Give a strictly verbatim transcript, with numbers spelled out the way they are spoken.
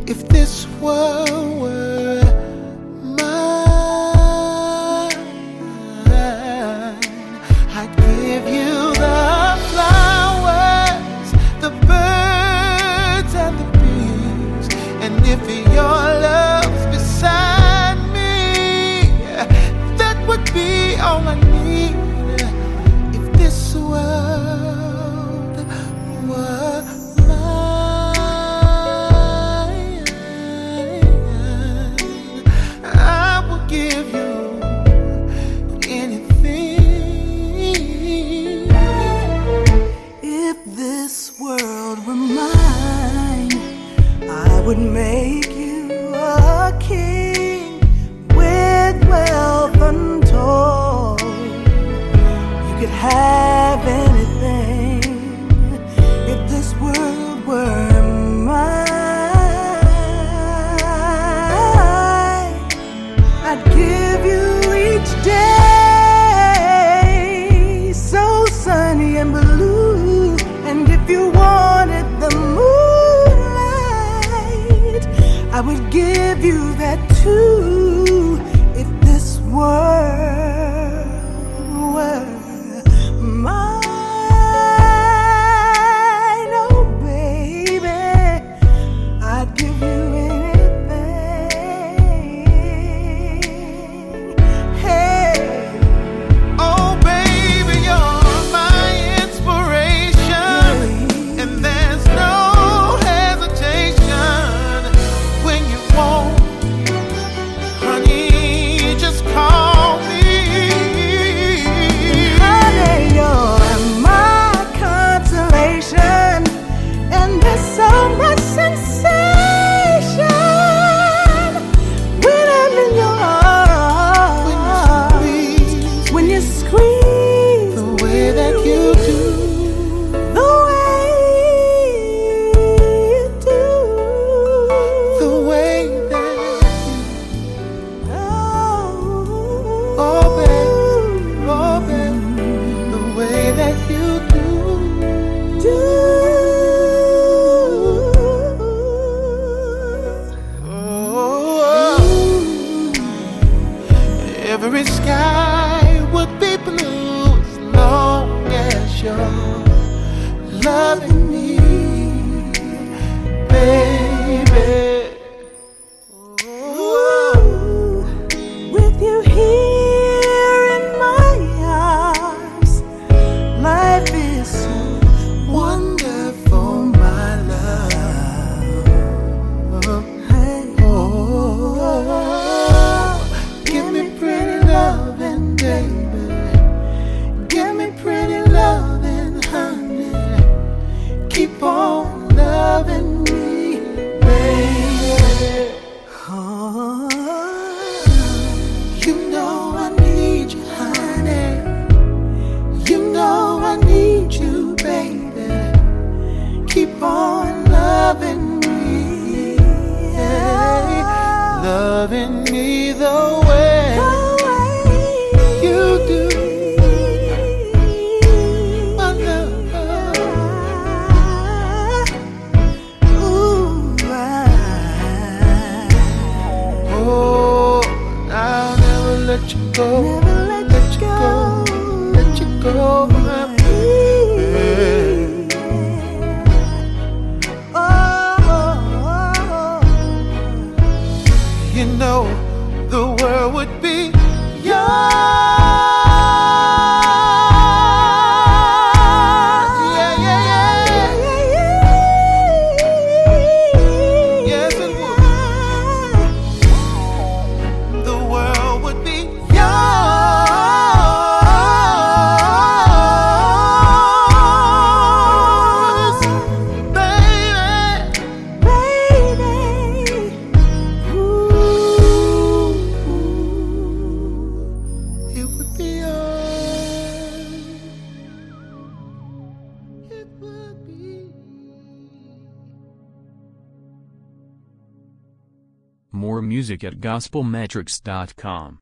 If this world were mine, I'd give you the flowers, the birds and the bees. And if your love's beside me, that would be all I need. If this world were give you anything. If this world were mine, I would make you a king with wealth untold. You could have anything if this world were mine. I'd give you each day so sunny and blue. And if you wanted the moonlight, I would give you that too. If this world were mine, oh baby, I'd give you every sky would be blue as long as you're loving me, baby. Ooh, with you here in my arms, life is so wonderful, my love. Hey. Oh, give me pretty loving, baby. Give me pretty loving, honey. Keep on loving me, baby. oh. You know I need you, honey. You know I need you, baby. Keep on loving me, yeah. Loving me the way you do, my love. Ooh, I, Oh, I'll never let you go, never let, let you you go, go, let you go, my baby. Oh, You know the world would be yours. Yeah, yeah, yeah. Yes, it would. The world would be yours, baby, baby. Ooh, it would be yours. It would be. More music at gospel metrics dot com.